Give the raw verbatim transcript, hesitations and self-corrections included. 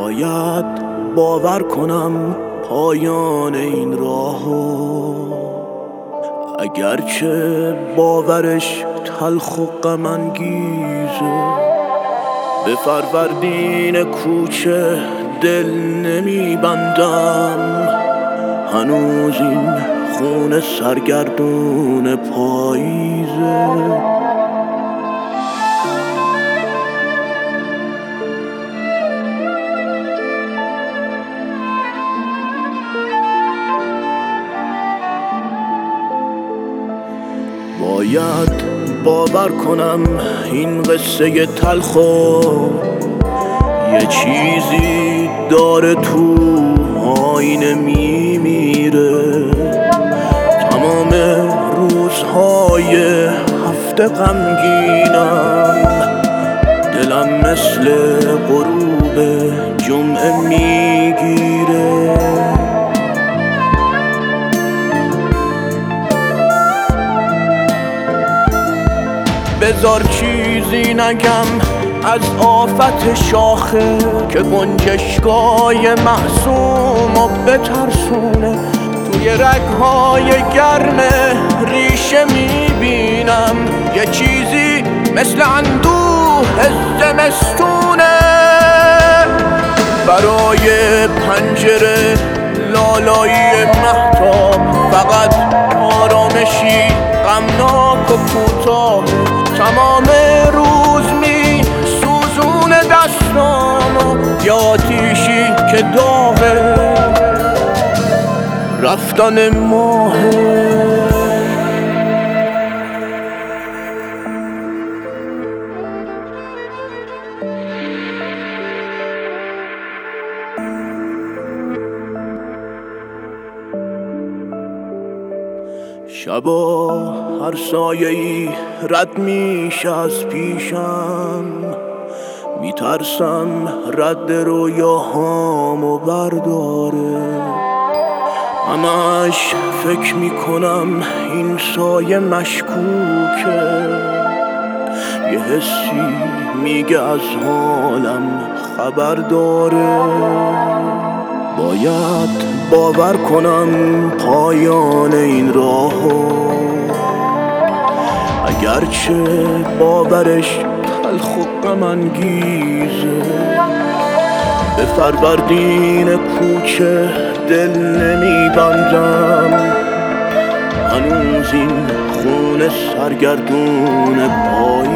باید باور کنم پایان این راهو، اگرچه باورش تلخ و غم انگیزه. به فروردین کوچه دل نمیبندم، هنوز این خون سرگردون پاییزه. باید باور کنم این قصه تلخو یه چیزی داره تو آینه میمیره. تمام روزهای هفته غمگینم، دلم مثل غروب جمعه میگیره. بذار چیزی نگم از آفت شاخه که گنجشگاه معصوم و بترسونه. توی رگهای گرم ریشه میبینم یه چیزی مثل اندوه زمستونه. برای پنجره لالایی مهتاب فقط آرامشی غمناک و کوتاه. تمام روز می سوزون دستامو یا آتیشی که داغه رفتن ماهه. شبا هر سایه‌ای رد میشه از پیشم، میترسم رد رویاهامو برداره. همش فکر میکنم این سایه مشکوکه، یه حسی میگه از حالم خبر داره. باید باور کنم پایان این راهو، اگرچه باورش تلخ و غم انگیزه. به فروردین کوچه دل نمیبندم، هنوز این خون سرگردون پای